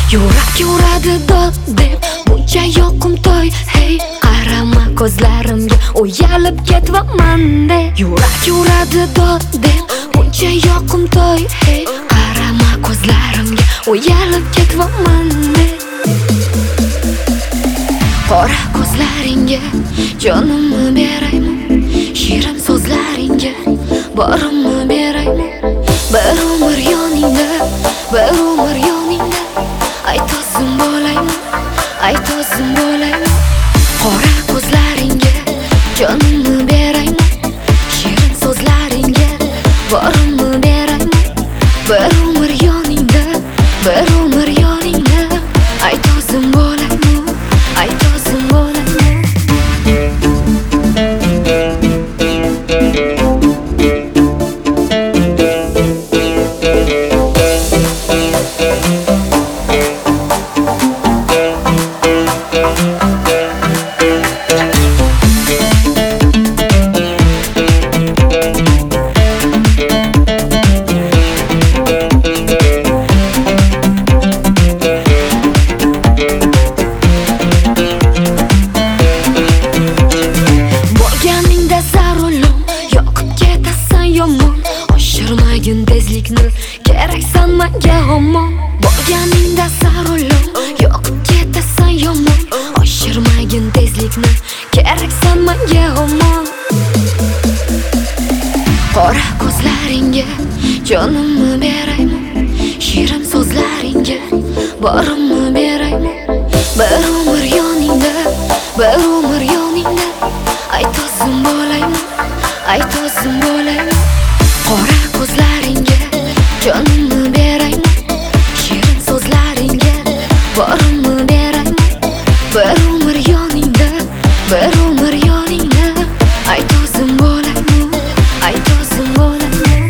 Yurak yuradi dod deb buncha yoqimtoy. Hey, qarama ko'zlarimga, uyalib ketvaman de. Yurak yuradi dod deb buncha yoqimtoy. Hey, qarama ko'zlarimga, uyalib ketvaman de. Qora ko'zlaringga jonimni berayman, shirin so'zlaringga borimni berayman. Bir umr yoningda, bir umr yoningda, aytosim bo'layman, aytosim bo'layman. Qora ko'zlaringga jonimni berayman, shirin so'zlaringga borimni berayman. Bir umr yoningda, bir umr yoningda, aytosim bo'layman, aytosim bo'layman. Oshirmagin tezlikni, keraksan menga omon. Borganingda sarolim, yo'qib ketasan yomon. Oshirmagin tezlikni, keraksan menga omon. Qora ko'zlaringga jonimni berayman, shirin so'zlaringga borimni berayman. Bir umr yoningda, bir umr yoningda, aytosim bo'layman, aytosim bo'layman. Qora ko'zlaringga jonimni berayman, shirin so'zlaringga borimni berayman. Bir umr yoningda, bir umr yoningda, aytosim bo'layman, aytosim bo'layman.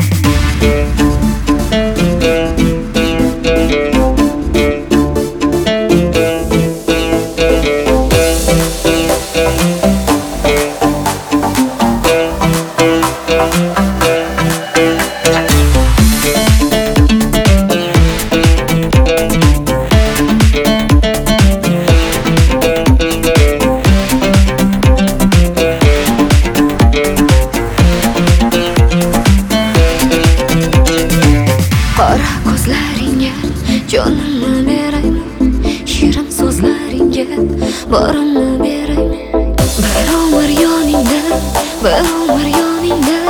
Qora ko'zlaringga jonimni berayman, shirin so'zlaringga borimni berayman. Bir umr yoningda, bir umr yoningda,